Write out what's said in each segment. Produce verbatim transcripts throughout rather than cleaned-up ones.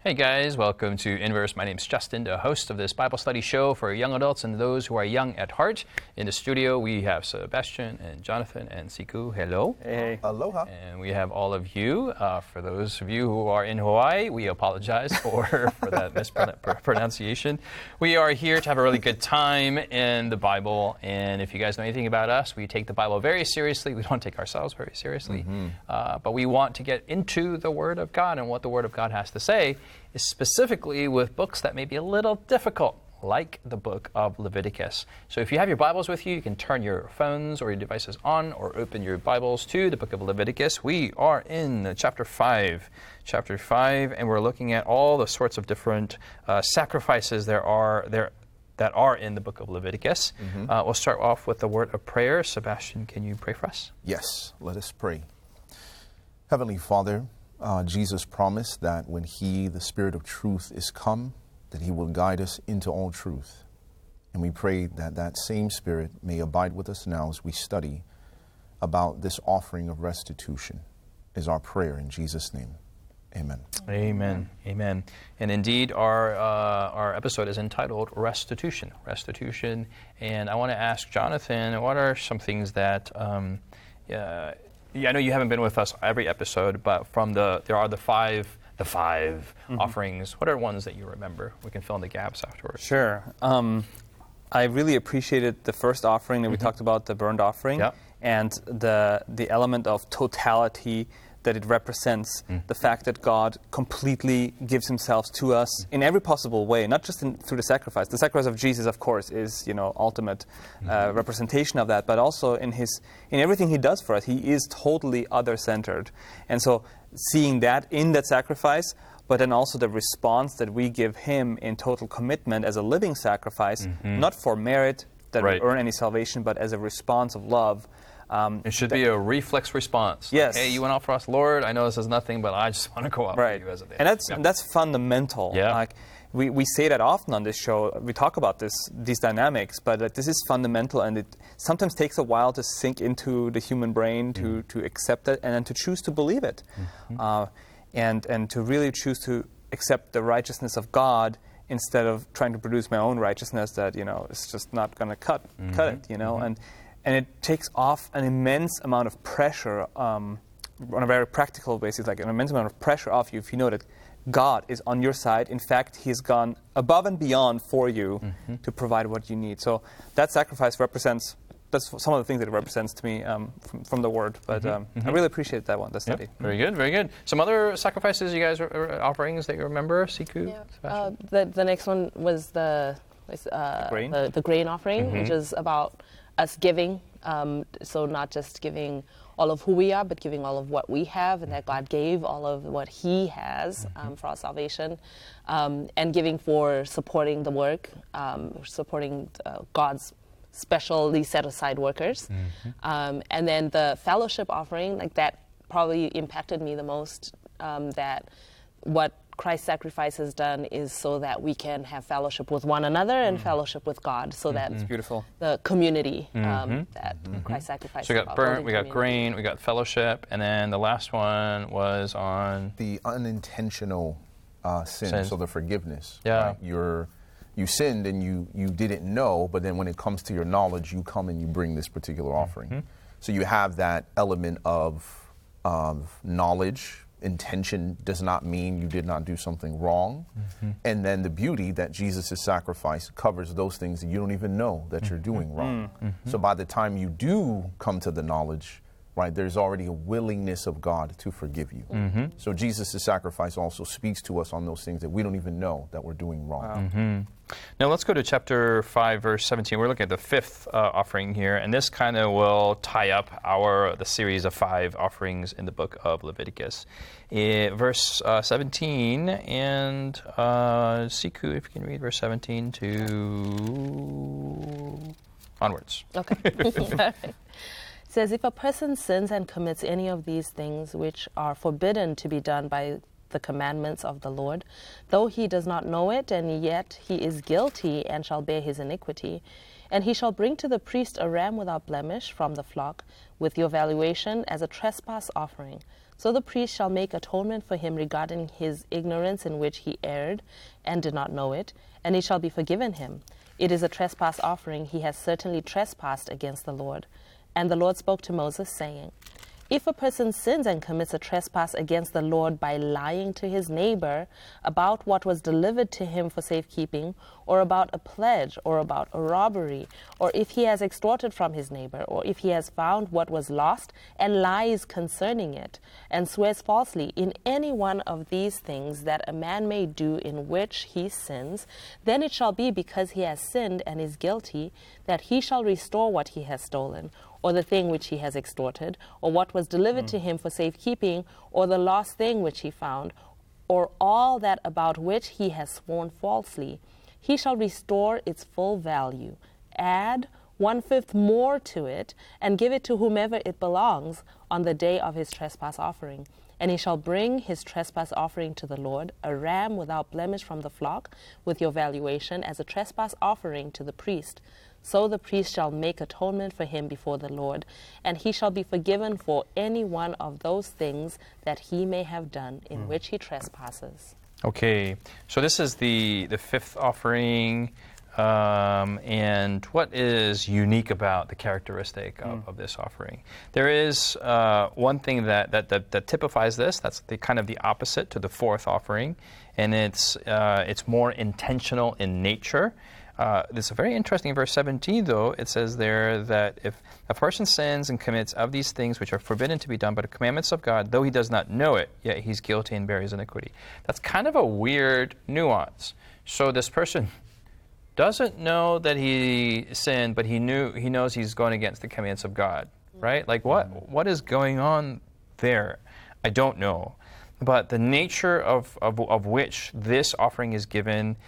Hey guys, welcome to Inverse. My name is Justin, the host of this Bible study show for young adults and those who are young at heart. In the studio, we have Sebastian and Jonathan and Siku. Hello. Hey. Aloha. And we have all of you. Uh, for those of you who are in Hawaii, we apologize for, for that mispronunciation. We are here to have a really good time in the Bible. And if you guys know anything about us, we take the Bible very seriously. We don't take ourselves very seriously. Mm-hmm. Uh, but we want to get into the Word of God and what the Word of God has to say, specifically with books that may be a little difficult, like the book of Leviticus. So if you have your Bibles with you, you can turn your phones or your devices on or open your Bibles to the book of Leviticus. We are in chapter five. Chapter five, and we're looking at all the sorts of different uh, sacrifices there are there that are in the book of Leviticus. Mm-hmm. Uh, we'll start off with the word of prayer. Sebastian, can you pray for us? Yes, let us pray. Heavenly Father, Uh, Jesus promised that when He, the Spirit of truth, is come, that He will guide us into all truth. And we pray that that same Spirit may abide with us now as we study about this offering of restitution, is our prayer in Jesus' name. Amen. Amen. Amen. And indeed, our uh, our episode is entitled Restitution. Restitution. And I want to ask Jonathan, what are some things that... Um, uh, Yeah, I know you haven't been with us every episode, but from the there are the five the five mm-hmm. offerings. What are ones that you remember? We can fill in the gaps afterwards. Sure. Um, I really appreciated the first offering that mm-hmm. we talked about, the burnt offering, yeah. and the the element of totality that it represents, mm. the fact that God completely gives Himself to us mm. in every possible way, not just in, through the sacrifice. The sacrifice of Jesus, of course, is, you know, ultimate mm-hmm. uh, representation of that, but also in His in everything He does for us, He is totally other-centered. And so seeing that in that sacrifice, but then also the response that we give Him in total commitment as a living sacrifice, mm-hmm. not for merit that right. we earn any salvation, but as a response of love. Um, it should be a reflex response. Yes. Like, hey, you went out for us, Lord. I know this is nothing, but I just want to go out right. for you as a day. And that's yeah. that's fundamental. Yeah. Like we, we say that often on this show. We talk about this these dynamics, but uh, this is fundamental, and it sometimes takes a while to sink into the human brain to, mm-hmm. to accept it and then to choose to believe it, mm-hmm. uh, and and to really choose to accept the righteousness of God instead of trying to produce my own righteousness that, you know, is just not going to cut mm-hmm. cut it, you know, mm-hmm. and. And it takes off an immense amount of pressure um, on a very practical basis, like an immense amount of pressure off you if you know that God is on your side. In fact, He has gone above and beyond for you mm-hmm. to provide what you need. So that sacrifice represents, that's some of the things that it represents to me um, from, from the Word. But um, mm-hmm. I really appreciate that one, the study. Yep. Very good, very good. Some other sacrifices you guys, are, offerings that you remember, Siku? Yeah. Uh, the, the next one was the, was, uh, the, grain? the, the grain offering, mm-hmm. which is about us giving, um, so not just giving all of who we are, but giving all of what we have, and that God gave all of what He has um, for our salvation, um, and giving for supporting the work, um, supporting uh, God's specially set-aside workers. Mm-hmm. Um, and then the fellowship offering, like that probably impacted me the most, um, that what Christ's sacrifice has done is so that we can have fellowship with one another and mm. fellowship with God, so that it's beautiful. The community um, mm-hmm. that mm-hmm. Christ sacrificed. So we got burnt, we got grain, we got fellowship, and then the last one was on the unintentional uh, sin, sin, so the forgiveness. Yeah, right? You're you sinned and you you didn't know, but then when it comes to your knowledge, you come and you bring this particular offering. Mm-hmm. So you have that element of of knowledge. Intention does not mean you did not do something wrong. Mm-hmm. And then the beauty that Jesus' sacrifice covers those things that you don't even know that mm-hmm. you're doing wrong. Mm-hmm. So by the time you do come to the knowledge, right, there's already a willingness of God to forgive you. Mm-hmm. So Jesus' sacrifice also speaks to us on those things that we don't even know that we're doing wrong. Wow. Mm-hmm. Now let's go to chapter five, verse seventeen. We're looking at the fifth uh, offering here, and this kind of will tie up our the series of five offerings in the book of Leviticus. Uh, verse uh, seventeen, and uh, Siku, if you can read verse seventeen to onwards. Okay. It says, if a person sins and commits any of these things which are forbidden to be done by the commandments of the Lord, though he does not know it, and yet he is guilty and shall bear his iniquity, And he shall bring to the priest a ram without blemish from the flock, with your valuation as a trespass offering. So the priest shall make atonement for him regarding his ignorance in which he erred and did not know it, and he shall be forgiven him. It is a trespass offering. He has certainly trespassed against the Lord. And the Lord spoke to Moses, saying, if a person sins and commits a trespass against the Lord by lying to his neighbor about what was delivered to him for safekeeping, or about a pledge, or about a robbery, or if he has extorted from his neighbor, or if he has found what was lost and lies concerning it, and swears falsely in any one of these things that a man may do in which he sins, then it shall be because he has sinned and is guilty, that he shall restore what he has stolen, or the thing which he has extorted, or what was delivered mm. to him for safekeeping, or the lost thing which he found, or all that about which he has sworn falsely. He shall restore its full value, add one-fifth more to it, and give it to whomever it belongs on the day of his trespass offering. And he shall bring his trespass offering to the Lord, a ram without blemish from the flock, with your valuation as a trespass offering to the priest. So the priest shall make atonement for him before the Lord, and he shall be forgiven for any one of those things that he may have done in mm. which he trespasses. Okay, so this is the, the fifth offering, um, and what is unique about the characteristic of, mm. of this offering? There is uh, one thing that, that, that, that typifies this, that's the kind of the opposite to the fourth offering, and it's, uh, it's more intentional in nature. Uh, this is very interesting. In verse seventeen, though, it says there that if a person sins and commits of these things which are forbidden to be done by the commandments of God, though he does not know it, yet he's guilty and bears iniquity. That's kind of a weird nuance. So this person doesn't know that he sinned, but he knew he knows he's going against the commandments of God, right? Like what what is going on there? I don't know. But the nature of, of, of which this offering is given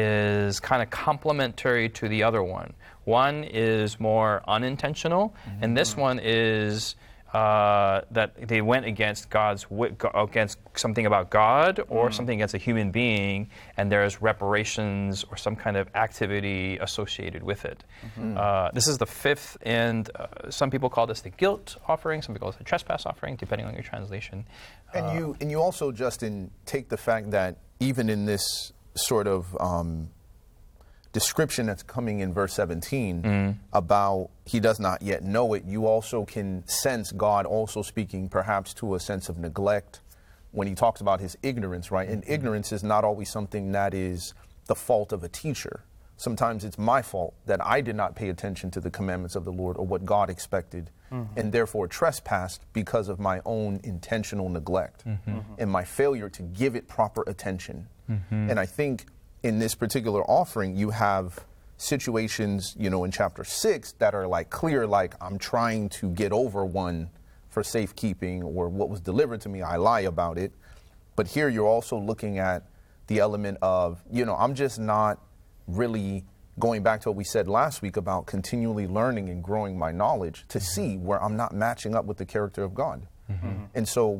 is kind of complementary to the other one. One is more unintentional, mm-hmm. and this one is uh, that they went against God's against something about God or mm. something against a human being, and there's reparations or some kind of activity associated with it. Mm-hmm. Uh, this is the fifth, and uh, some people call this the guilt offering. Some people call it the trespass offering, depending on your translation. And uh, you and you also, Justin, take the fact that even in this sort of um, description that's coming in verse seventeen mm. about he does not yet know it, you also can sense God also speaking perhaps to a sense of neglect when he talks about his ignorance, right? And mm-hmm. ignorance is not always something that is the fault of a teacher. Sometimes it's my fault that I did not pay attention to the commandments of the Lord or what God expected, mm-hmm. and therefore trespassed because of my own intentional neglect mm-hmm. and my failure to give it proper attention. Mm-hmm. And I think in this particular offering, you have situations, you know, in chapter six that are like clear, like I'm trying to get over one for safekeeping or what was delivered to me, I lie about it. But here you're also looking at the element of, you know, I'm just not really going back to what we said last week about continually learning and growing my knowledge to mm-hmm. see where I'm not matching up with the character of God. Mm-hmm. And so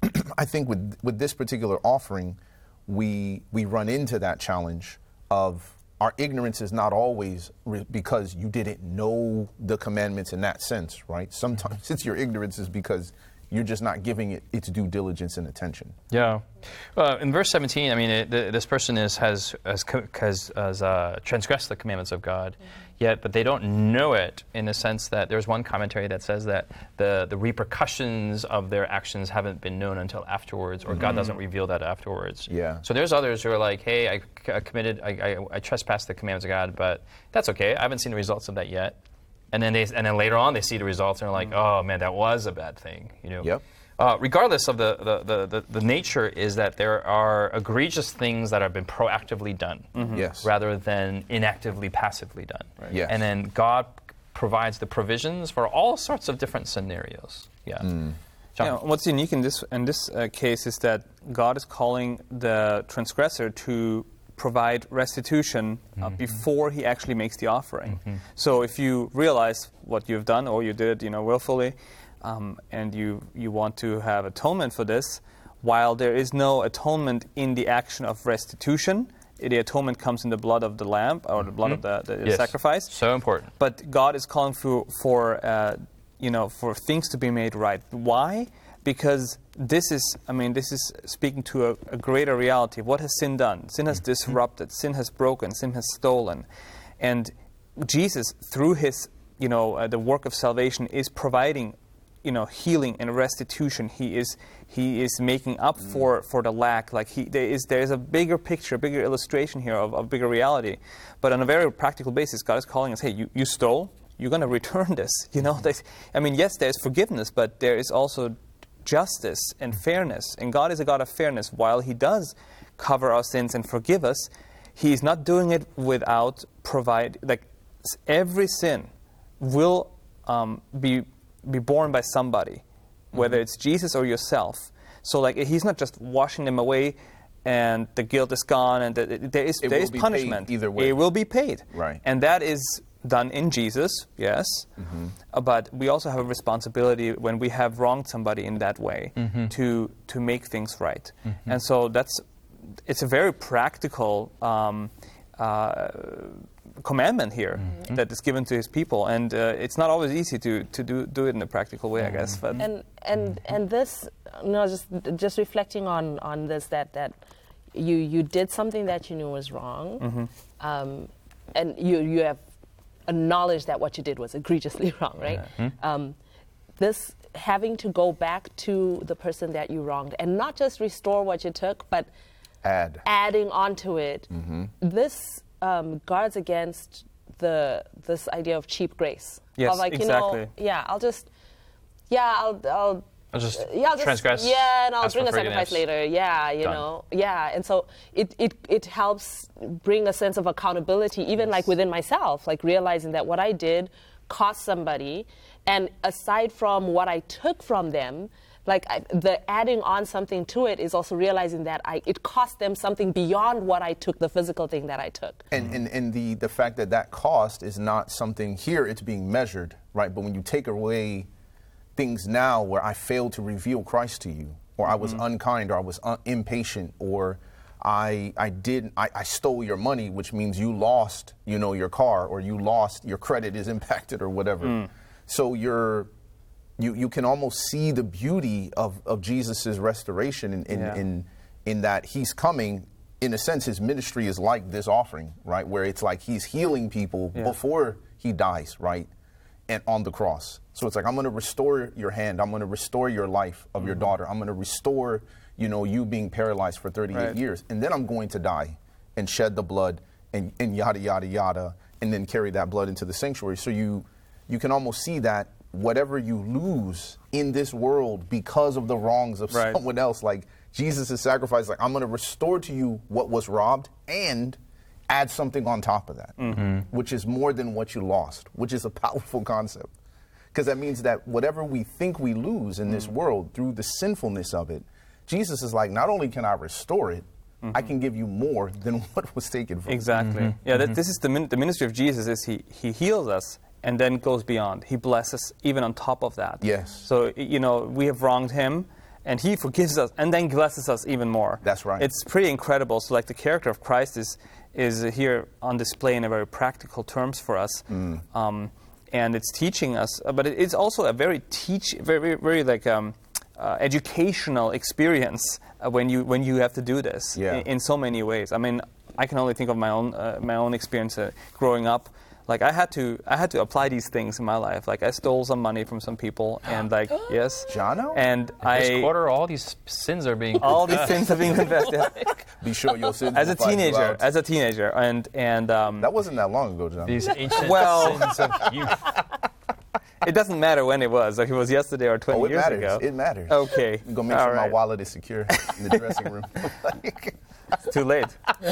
I think with with this particular offering, we we run into that challenge of our ignorance is not always re- because you didn't know the commandments in that sense, right? Sometimes it's your ignorance is because you're just not giving it its due diligence and attention. Yeah. Uh, in verse seventeen, I mean, it, the, this person is has has, has, has uh, transgressed the commandments of God, mm-hmm. yet, but they don't know it in the sense that there's one commentary that says that the, the repercussions of their actions haven't been known until afterwards, or mm-hmm. God doesn't reveal that afterwards. Yeah. So there's others who are like, hey, I, I committed, I, I, I trespassed the commandments of God, but that's okay. I haven't seen the results of that yet. And then they, and then later on, they see the results and are like, "Oh man, that was a bad thing." You know. Yep. Uh, regardless of the the, the, the the nature, is that there are egregious things that have been proactively done, mm-hmm. yes, rather than inactively, passively done. Right. Yes. And then God provides the provisions for all sorts of different scenarios. Yeah. Mm. Yeah, what's unique in this in this uh, case is that God is calling the transgressor to provide restitution uh, mm-hmm. before he actually makes the offering. Mm-hmm. So if you realize what you've done or you did, you know, willfully, um, and you, you want to have atonement for this, while there is no atonement in the action of restitution, the atonement comes in the blood of the lamb or the blood of the, the Yes. sacrifice. So important. But God is calling for, for uh, you know, for things to be made right. Why? Because this is, I mean, this is speaking to a, a greater reality. What has sin done? Sin has disrupted. Sin has broken. Sin has stolen. And Jesus, through his, you know, uh, the work of salvation, is providing, you know, healing and restitution. He is he is making up for, for the lack. Like he there is there is a bigger picture, a bigger illustration here of a bigger reality. But on a very practical basis, God is calling us, hey, you, you stole, you're going to return this. You know, there's, I mean, yes, there's forgiveness, but there is also justice and fairness. And God is a God of fairness. While he does cover our sins and forgive us, he is not doing it without provide, like every sin will um, be be borne by somebody, whether it's Jesus or yourself. So like he's not just washing them away and the guilt is gone and the, there is It there will is be punishment. paid either way. It will be paid. Right. And that is done in Jesus, yes. Mm-hmm. Uh, but we also have a responsibility when we have wronged somebody in that way Mm-hmm. to to make things right. And so that's it's a very practical um, uh, commandment here Mm-hmm. that is given to his people, and uh, it's not always easy to, to do do it in a practical way, I guess. But And and and this, you know, just just reflecting on, on this, that that you you did something that you knew was wrong, um, and you you have acknowledged that what you did was egregiously wrong, right? Um, this having to go back to the person that you wronged and not just restore what you took, but Add. adding onto it. This um, guards against the this idea of cheap grace. Yes, of like, exactly. You know, yeah, I'll just, yeah, I'll, I'll, I'll just uh, yeah, I'll just transgress. yeah, and I'll ask bring for a sacrifice forgiveness. later. Yeah, you Done. know, yeah, and so it it it helps bring a sense of accountability, even like within myself, like realizing that what I did cost somebody, and aside from what I took from them. Like I, the adding on something to it is also realizing that I, it cost them something beyond what I took, the physical thing that I took. And, and, and the, the fact that that cost is not something here, it's being measured, right? But when you take away things now where I failed to reveal Christ to you, or I was unkind, or I was un- impatient, or I I did I, I stole your money, which means you lost, you know, your car, or you lost your credit is impacted, or whatever. So you're you you can almost see the beauty of of Jesus's restoration in in, Yeah. in in that he's coming. In a sense, his ministry is like this offering, right? Where it's like he's healing people Yeah. before he dies, right? And on the cross. So it's like, I'm going to restore your hand. I'm going to restore your life of your daughter. I'm going to restore, you know, you being paralyzed for thirty-eight Right. years. And then I'm going to die and shed the blood and, and yada, yada, yada, and then carry that blood into the sanctuary. So you, you can almost see that whatever you lose in this world because of the wrongs of Right. someone else, like Jesus' sacrifice, like I'm going to restore to you what was robbed and add something on top of that, which is more than what you lost, which is a powerful concept. Because that means that whatever we think we lose in this world through the sinfulness of it, Jesus is like, not only can I restore it, I can give you more than what was taken from you. Exactly. Yeah, that, this is the min- the ministry of Jesus is he he heals us and then goes beyond. He blesses even on top of that. Yes. So y- you know we have wronged him, and he forgives us and then blesses us even more. That's right. It's pretty incredible. So like the character of Christ is is here on display in a very practical terms for us. Um, and it's teaching us, uh, but it- it's also a very teach, very, very, very like um, uh, educational experience uh, when you when you have to do this Yeah. in, in so many ways. I mean, I can only think of my own uh, my own experience uh, growing up. Like I had to I had to apply these things in my life. Like I stole some money from some people, and like yes, Jono? and This I quarter, all these sins are being. all these things have been confessed. Yeah. Be sure your sins As a will find you teenager, out. as a teenager, and and um, That wasn't that long ago, John. These ancient Well- sins of youth. it doesn't matter when it was. Like it was yesterday or twenty Oh, it years matters. ago. It matters. Okay. I'm going to make All sure my right. wallet is secure in the dressing room. Like, It's too late.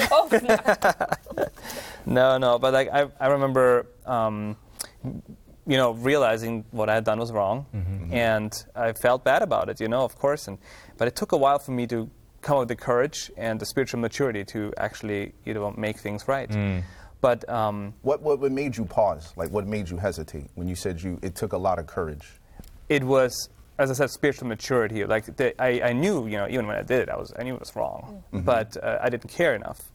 No, no, but like I, I remember, um, you know, realizing what I had done was wrong, and I felt bad about it, you know, of course. And but it took a while for me to come up with the courage and the spiritual maturity to actually, you know, make things right. But um, what, what what made you pause? Like, what made you hesitate when you said you? It took a lot of courage. it was, as I said, spiritual maturity. Like the, I, I knew, you know, even when I did it, I was I knew it was wrong, but uh, I didn't care enough.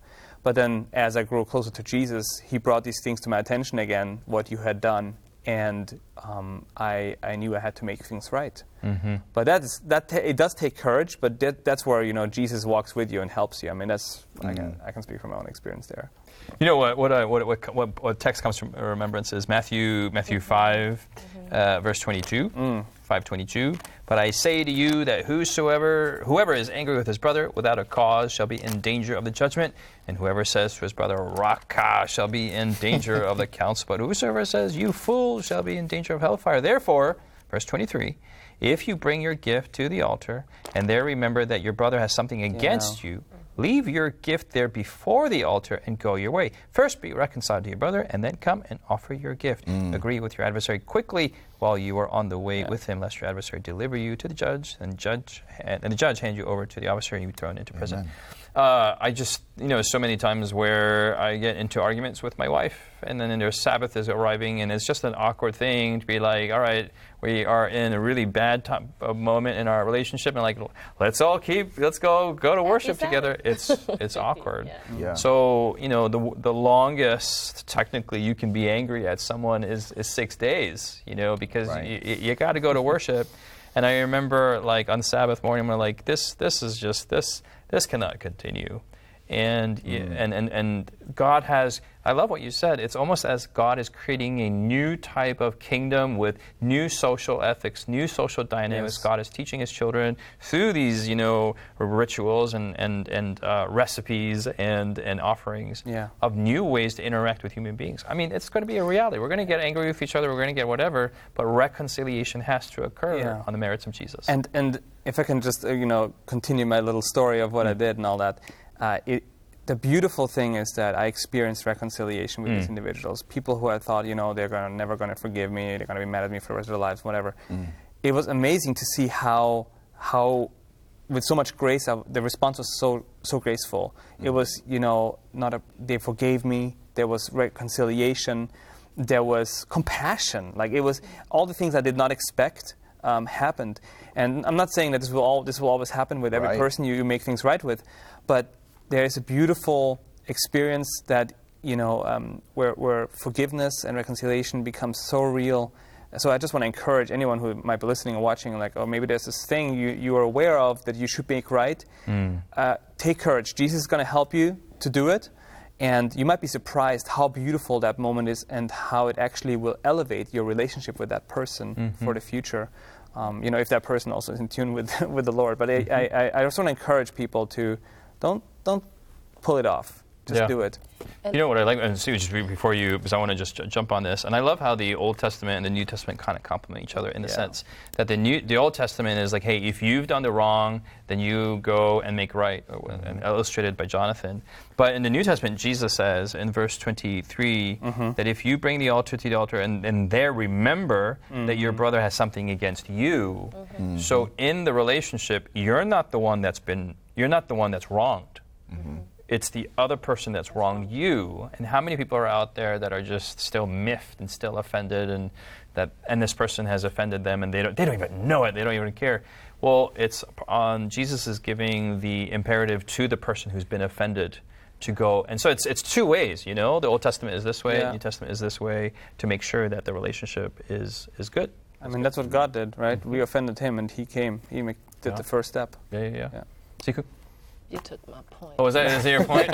But then as I grew closer to Jesus, he brought these things to my attention again, what you had done. And um, I, I knew I had to make things right. Mm-hmm. But that's, that ta- it does take courage, but that, that's where, you know, Jesus walks with you and helps you. I mean, that's mm-hmm. I can I can speak from my own experience there. You know what? What uh, what, what what what text comes from remembrance is Matthew Matthew five, mm-hmm. uh, verse twenty-two, mm. five twenty-two. But I say to you that whosoever whoever is angry with his brother without a cause shall be in danger of the judgment, and whoever says to his brother Raka shall be in danger of the council. But whosoever says you fool shall be in danger of hellfire. Therefore, verse twenty-three. If you bring your gift to the altar, and there remember that your brother has something against yeah. you, leave your gift there before the altar and go your way. First be reconciled to your brother, and then come and offer your gift. Mm. Agree with your adversary quickly while you are on the way yeah. with him, lest your adversary deliver you to the judge, and judge and the judge hand you over to the officer, and you be thrown into prison. Amen. Uh, I just, you know, so many times where I get into arguments with my wife, and then their Sabbath is arriving, and it's just an awkward thing to be like, all right, we are in a really bad time, uh, moment in our relationship, and like, let's all keep, let's go go to worship together. It's it's awkward. yeah. Yeah. So, you know, the the longest technically you can be angry at someone is, is six days, you know, because right. you, you got to go to worship. And I remember, like, on Sabbath morning, I'm like, this this is just, this this cannot continue. And, mm. and, and, and God has, I love what you said, it's almost as God is creating a new type of kingdom with new social ethics, new social dynamics. Yes. God is teaching his children through these, you know, rituals and, and, and uh, recipes and, and offerings yeah. of new ways to interact with human beings. I mean, it's going to be a reality. We're going to get angry with each other, we're going to get whatever, but reconciliation has to occur yeah. on the merits of Jesus. And, and if I can just, uh, you know, continue my little story of what mm. I did and all that, Uh, it, the beautiful thing is that I experienced reconciliation with mm. these individuals. People who I thought, you know, they're gonna, never going to forgive me, they're going to be mad at me for the rest of their lives, whatever. Mm. It was amazing to see how, how with so much grace, uh, the response was so so graceful. Mm. It was, you know, not a, they forgave me, there was reconciliation, there was compassion. Like, it was all the things I did not expect um, happened. And I'm not saying that this will all this will always happen with every right. person you, you make things right with, but there is a beautiful experience that, you know, um, where, where forgiveness and reconciliation becomes so real. So I just want to encourage anyone who might be listening or watching, like, oh, maybe there's this thing you, you are aware of that you should make right. Mm. Uh, take courage. Jesus is going to help you to do it. And you might be surprised how beautiful that moment is and how it actually will elevate your relationship with that person mm-hmm. for the future. Um, you know, if that person also is in tune with with the Lord. But mm-hmm. I, I, I just want to encourage people to don't don't pull it off. Just yeah. do it. You know what I like, and see, just before you, because I want to just j- jump on this, and I love how the Old Testament and the New Testament kind of complement each other in the yeah. sense that the New, the Old Testament is like, hey, if you've done the wrong, then you go and make right, mm-hmm. and illustrated by Jonathan. But in the New Testament, Jesus says in verse twenty-three mm-hmm. that if you bring the altar to the altar and, and there remember mm-hmm. that your brother has something against you, mm-hmm. so in the relationship, you're not the one that's been, you're not the one that's wronged. Mm-hmm. It's the other person that's wronged you. And how many people are out there that are just still miffed and still offended, and that and this person has offended them, and they don't they don't even know it. They don't even care. Well, it's on Jesus is giving the imperative to the person who's been offended to go. And so it's it's two ways, you know. The Old Testament is this way, yeah. the New Testament is this way, to make sure that the relationship is is good. I mean, that's what God did, right? Mm-hmm. We offended him, and he came. He make, did yeah. the first step. Yeah, yeah, yeah. yeah. Siku? You took my point. Oh, was that, is that your point?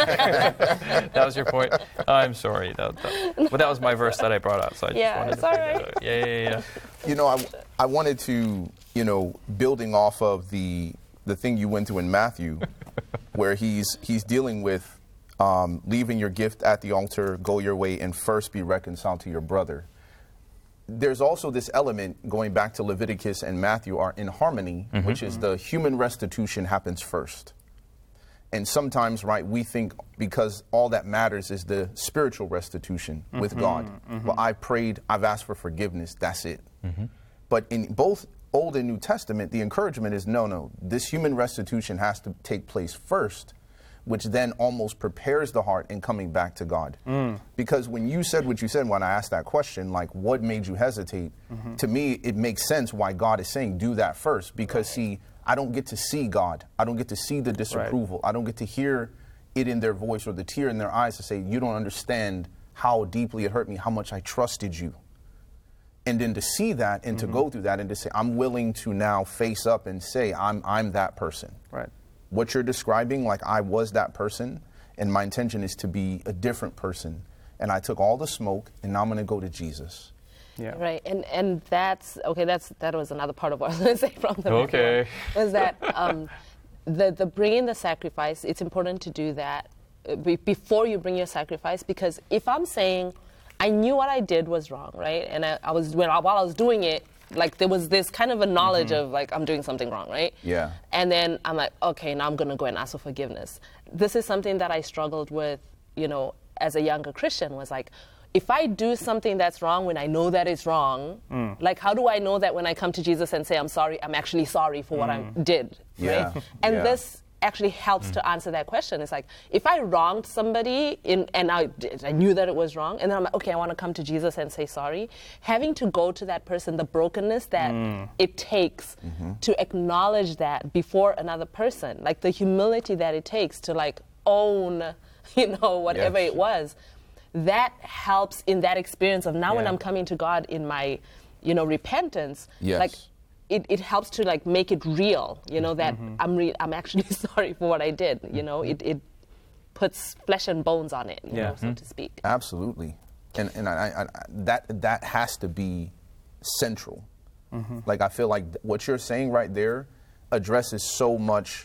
That was your point? Oh, I'm sorry. That, that, well, that was my verse that I brought up. So I yeah, just wanted it's to all right. Yeah, yeah, yeah. You know, I, I wanted to, you know, building off of the the thing you went to in Matthew, where he's he's dealing with um, leaving your gift at the altar, go your way, and first be reconciled to your brother. There's also this element, going back to Leviticus and Matthew, are in harmony, mm-hmm. which is the human restitution happens first. And sometimes, right, we think because all that matters is the spiritual restitution mm-hmm, with God. Mm-hmm. Well, I prayed, I've asked for forgiveness, that's it. Mm-hmm. But in both Old and New Testament, the encouragement is, no, no, this human restitution has to take place first, which then almost prepares the heart in coming back to God. Mm. Because when you said what you said, when I asked that question, like, what made you hesitate? Mm-hmm. To me, it makes sense why God is saying, do that first. Because, see, I don't get to see God. I don't get to see the disapproval. Right. I don't get to hear, it in their voice or the tear in their eyes to say, you don't understand how deeply it hurt me, how much I trusted you. And then to see that and mm-hmm. to go through that and to say, I'm willing to now face up and say, I'm I'm that person. Right. What you're describing, like I was that person, and my intention is to be a different person. And I took all the smoke, and now I'm going to go to Jesus. Yeah. Right, and and that's okay. That's that was another part of what I was going to say from the okay. before, was that um, the the bringing the sacrifice. It's important to do that uh, be, before you bring your sacrifice, because if I'm saying I knew what I did was wrong, right, and I, I was when I, while I was doing it, like there was this kind of a knowledge mm-hmm. of like I'm doing something wrong, right? Yeah. And then I'm like, okay, now I'm going to go and ask for forgiveness. This is something that I struggled with, you know, as a younger Christian, was like, if I do something that's wrong when I know that it's wrong, mm. like how do I know that when I come to Jesus and say I'm sorry, I'm actually sorry for mm. what I did, yeah. right? And yeah. this actually helps mm. to answer that question. It's like, if I wronged somebody in, and I, did, I knew that it was wrong, and then I'm like, okay, I want to come to Jesus and say sorry, having to go to that person, the brokenness that mm. it takes mm-hmm. to acknowledge that before another person, like the humility that it takes to like own, you know, whatever yes. it was, that helps in that experience of now yeah. when I'm coming to God in my, you know, repentance, yes. like it, it helps to like make it real, you know, that mm-hmm. I'm re- I'm actually sorry for what I did, you know, it, it puts flesh and bones on it, you yeah. know, so mm-hmm. to speak. Absolutely. And and I, I, I, that that has to be central. Mm-hmm. Like I feel like what you're saying right there addresses so much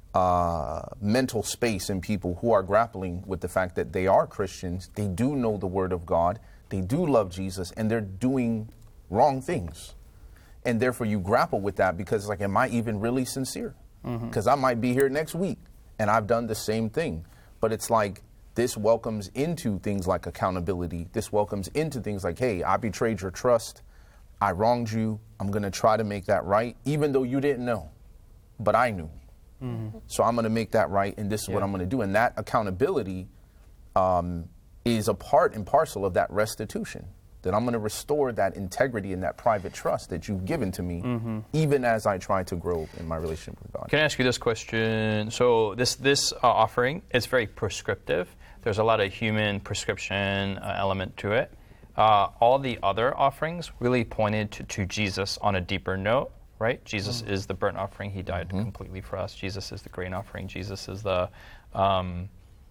Uh, mental space in people who are grappling with the fact that they are Christians, they do know the Word of God, they do love Jesus, and they're doing wrong things. And therefore you grapple with that because, like, am I even really sincere? Because mm-hmm. I might be here next week, and I've done the same thing. But it's like this welcomes into things like accountability. This welcomes into things like, hey, I betrayed your trust. I wronged you. I'm going to try to make that right, even though you didn't know. But I knew. Mm-hmm. So I'm going to make that right, and this is yeah. what I'm going to do. And that accountability um, is a part and parcel of that restitution, that I'm going to restore that integrity and that private trust that you've given to me, mm-hmm. even as I try to grow in my relationship with God. Can I ask you this question? So this, this uh, offering is very prescriptive. There's a lot of human prescription uh, element to it. Uh, all the other offerings really pointed to, to Jesus on a deeper note. Right? Jesus mm. is the burnt offering. He died mm-hmm. completely for us. Jesus is the grain offering. Jesus is the um,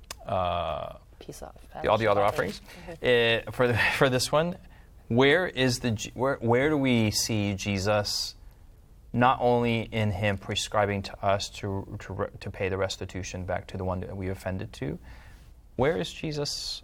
uh, peace of the, all the other offerings. Mm-hmm. Uh, for the, for this one, where is the where where do we see Jesus? Not only in Him prescribing to us to to re, to pay the restitution back to the one that we offended to. Where is Jesus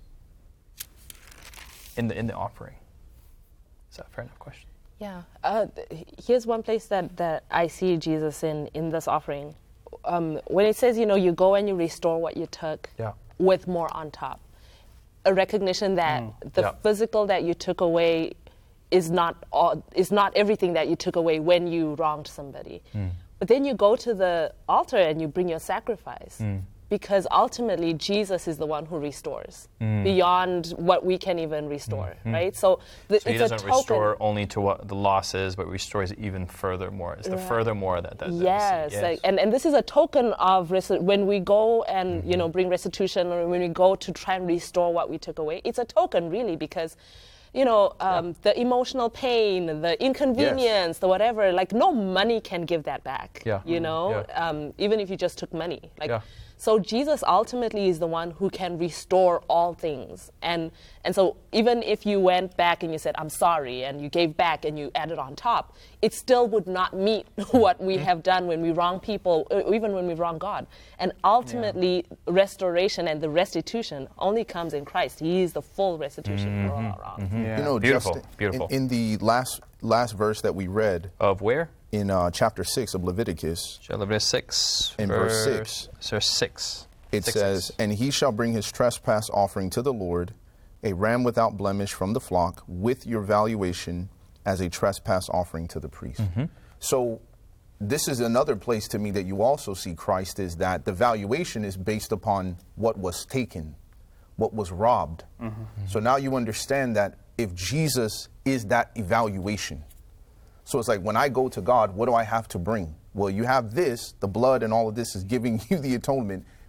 in the in the offering? Is that a fair enough question? Yeah. Uh, th- here's one place that, that I see Jesus in, in this offering. Um, when it says, you know, you go and you restore what you took yeah. with more on top. A recognition that mm. the yeah. physical that you took away is not all, is not everything that you took away when you wronged somebody. Mm. But then you go to the altar and you bring your sacrifice. Mm. Because ultimately, Jesus is the one who restores mm. beyond what we can even restore, mm. right? So, the, so it's He doesn't a token. restore only to what the loss is, but restores even furthermore. It's the right. furthermore that, that, that yes, yes. Like, and, and this is a token of res- when we go and mm-hmm. you know bring restitution, or when we go to try and restore what we took away. It's a token, really, because you know um, yeah. the emotional pain, the inconvenience, yes. the whatever. Like no money can give that back. Yeah. You know, yeah. um, even if you just took money, like. Yeah. So Jesus ultimately is the one who can restore all things. And and so even if you went back and you said, I'm sorry, and you gave back and you added on top, it still would not meet what we have done when we wrong people, or even when we wrong God. And ultimately, yeah. restoration and the restitution only comes in Christ. He is the full restitution mm-hmm. for all our wrongs. Mm-hmm. Yeah. You know, beautiful, just beautiful. In, in the last last verse that we read. Of where? In uh, chapter six of Leviticus. Leviticus six. In verse, verse six. Verse six. It six, says, six. And he shall bring his trespass offering to the Lord, a ram without blemish from the flock, with your valuation as a trespass offering to the priest. Mm-hmm. So this is another place to me that you also see Christ, is that the valuation is based upon what was taken, what was robbed. Mm-hmm. So now you understand that if Jesus is that evaluation, so it's like when I go to God, what do I have to bring? Well, you have this, the blood and all of this is giving you the atonement,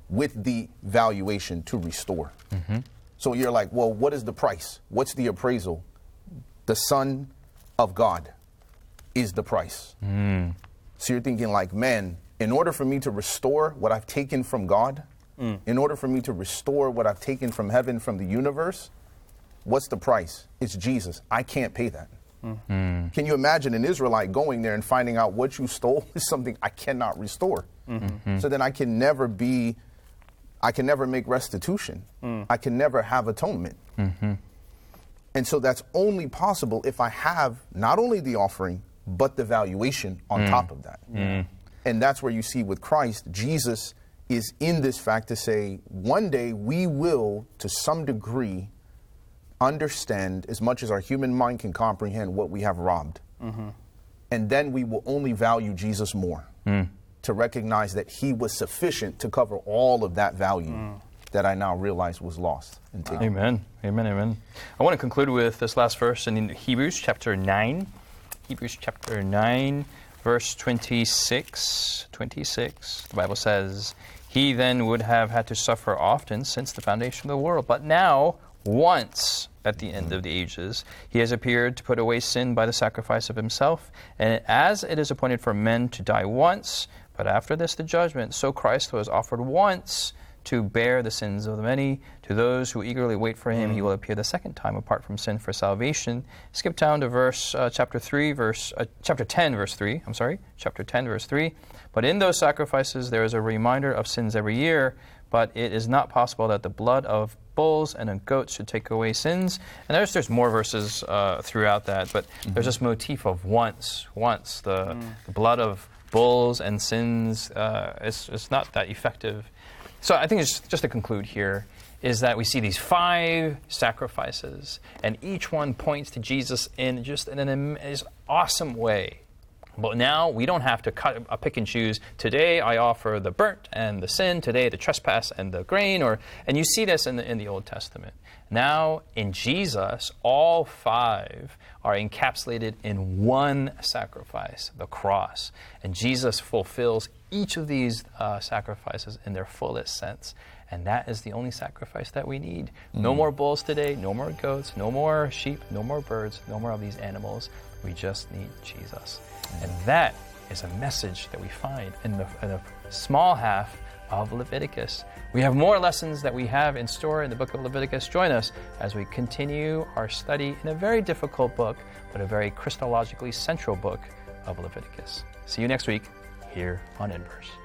with the valuation to restore. Mm-hmm. So you're like, well, what is the price? What's the appraisal? The Son of God is the price. Mm. So you're thinking like, man, in order for me to restore what I've taken from God, mm. in order for me to restore what I've taken from heaven, from the universe, what's the price? It's Jesus. I can't pay that. Mm-hmm. Can you imagine an Israelite going there and finding out what you stole is something I cannot restore? Mm-hmm. So then I can never be, I can never make restitution. Mm. I can never have atonement. Mm-hmm. And so that's only possible if I have not only the offering, but the valuation on mm. top of that. Mm. And that's where you see with Christ, Jesus is in this fact to say, one day we will, to some degree, understand as much as our human mind can comprehend what we have robbed. Mm-hmm. And then we will only value Jesus more mm. to recognize that he was sufficient to cover all of that value mm. that I now realize was lost. And taken. Amen. Amen. Amen. I want to conclude with this last verse in Hebrews chapter nine. Hebrews chapter nine, verse twenty-six. twenty-six. The Bible says, "He then would have had to suffer often since the foundation of the world. But now, once at the end of the ages, he has appeared to put away sin by the sacrifice of himself. And as it is appointed for men to die once, but after this the judgment, so Christ was offered once to bear the sins of the many. To those who eagerly wait for him, mm. he will appear the second time apart from sin for salvation." Skip down to verse uh, chapter three, verse uh, chapter ten, verse three. I'm sorry, chapter ten, verse three. "But in those sacrifices there is a reminder of sins every year. But it is not possible that the blood of bulls and of goats should take away sins." And there's there's more verses uh, throughout that, but mm-hmm. there's this motif of once, once the, mm. the blood of bulls and sins. Uh, it's it's not that effective. So I think it's just to conclude here is that we see these five sacrifices, and each one points to Jesus in just in an am- awesome way. But now we don't have to cut, uh, pick and choose. Today I offer the burnt and the sin. Today the trespass and the grain. Or and you see this in the in the Old Testament. Now in Jesus, all five are encapsulated in one sacrifice, the cross, and Jesus fulfills each of these uh, sacrifices in their fullest sense. And that is the only sacrifice that we need. Mm. No more bulls today. No more goats. No more sheep. No more birds. No more of these animals. We just need Jesus. And that is a message that we find in the, in the small half of Leviticus. We have more lessons that we have in store in the book of Leviticus. Join us as we continue our study in a very difficult book, but a very Christologically central book of Leviticus. See you next week here on Inverse.